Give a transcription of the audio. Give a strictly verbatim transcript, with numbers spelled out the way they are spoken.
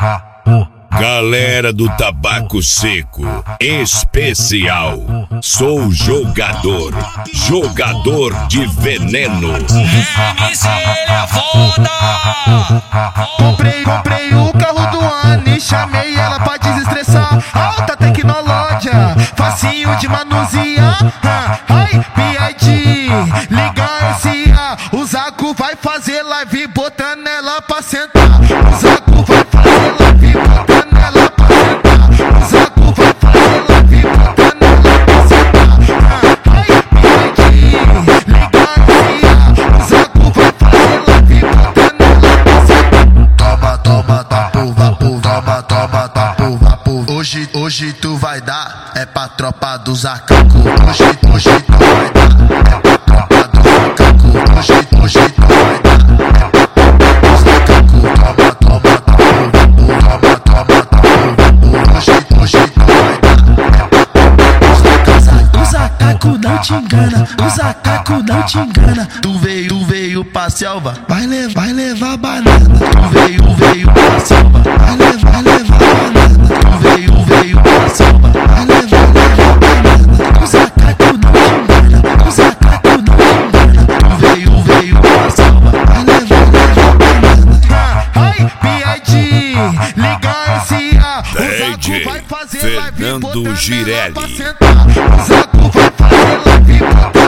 Galera do tabaco seco, especial. Sou jogador, jogador de veneno. M C, ele é foda. Comprei, comprei o carro do ano e chamei ela pra desestressar. Alta tecnológia, facinho de manusear. Ai, P I D, liga S A. O Zaco vai fazer live botando ela pra sentar. O Zaco vai fazer live botando ela pra sentar. O Zaco vai fazer live botando ela pra sentar. Ai, P I D, liga S A. O Zaco vai fazer live botando ela pra sentar. Toma, toma, tapu, vapu, toma, toma, tapu, vapu. Hoje, hoje tu vai dar, é pra tropa do Zacaco. Hoje, hoje tu vai dar, é pra tropa do Zacaco. Hoje, hoje tu vai dar, é pra tropa do Zacaco. Toma, toma, tapu, vapu, toma, toma, tapu, vapu. Hoje, hoje tu vai dar, é pra tropa do Zacaco. O Zacaco não te engana, o Zacaco não te engana. Tu veio, tu veio pra selva, vai levar, vai levar banana. Tu veio, veio pra selva, vai levar, vai levar banana. Tu veio, veio pra selva, vai levar, levar banana. O Zacaco não te engana, o Zacaco não te engana. Tu veio, veio pra selva, vai levar, levar banana. Ai, P I D, liga S A. D J Fernando Girelli. O Zaco vai fazer live botando